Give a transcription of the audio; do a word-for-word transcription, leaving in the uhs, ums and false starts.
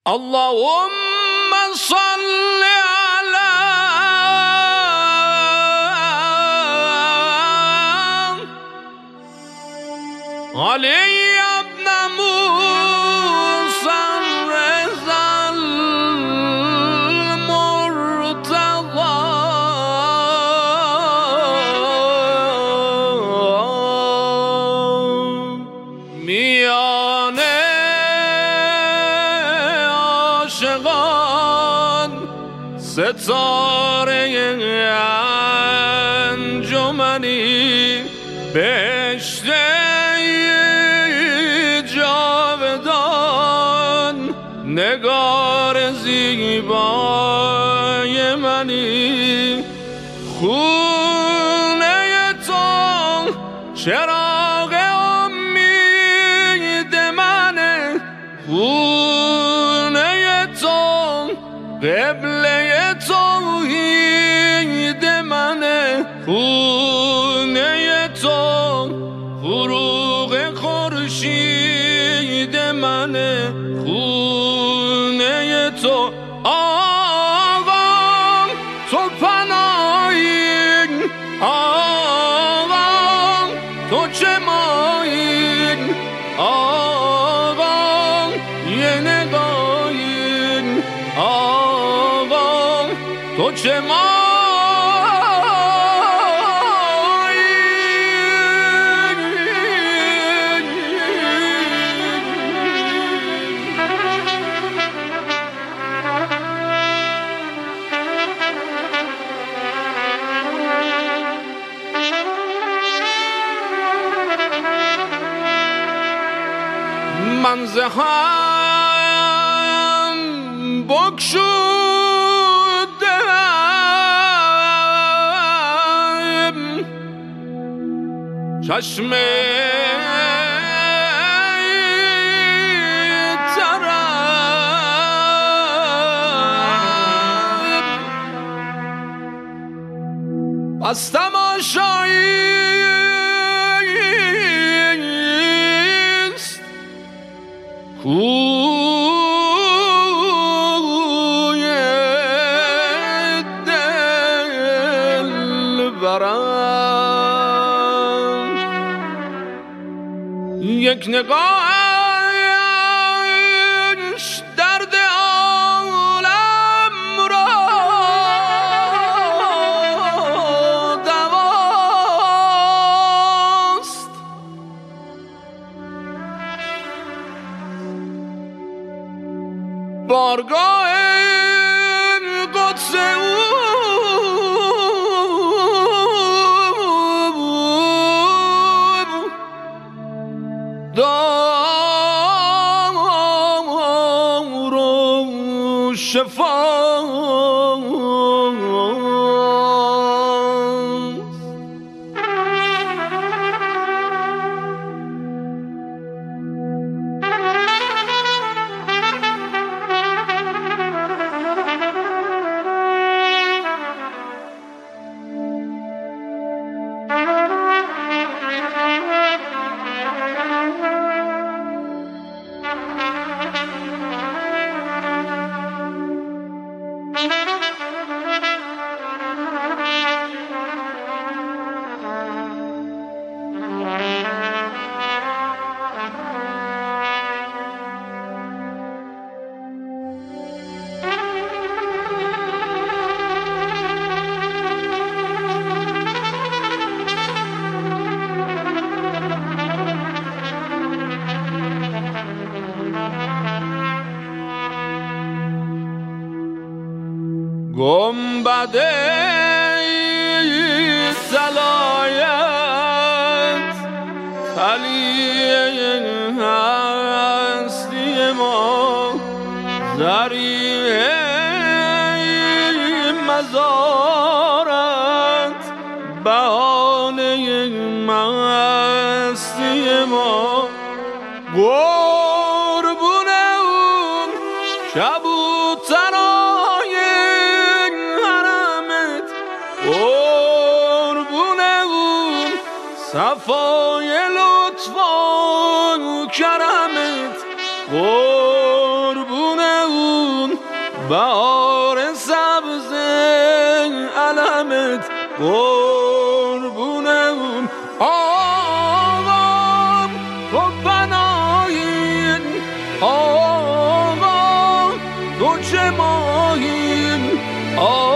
اللهم صل على علي ابن موسى الرضا المرتضى میان عاشقان ستاره انجمنی بهشت جاودان نگار زیبای منی خونه تو چراغ امید منه خونه تو قبله توحید منه خونه تو فروغ خورشید منه خونه تو آقا تو پناهی آقا تو چه ماهی آقا یه نگاهی آقا تو چه ماهی من ز هم بگشودم چشم ترم از تماشاییست کوی دل برم یک نگاهش درد عالم را دواست بارگاه قدس او دار و شفاست گنبد صلایت علی هستی ما ذریعه مزارت بهانه مستی ما قربون اون کبوترای حرمت قربون اون صفای لطف و کرمت قربون اون بهار سبز علمت قربونم. آقا تو پناهین، آقا تو چه ماهین، آقا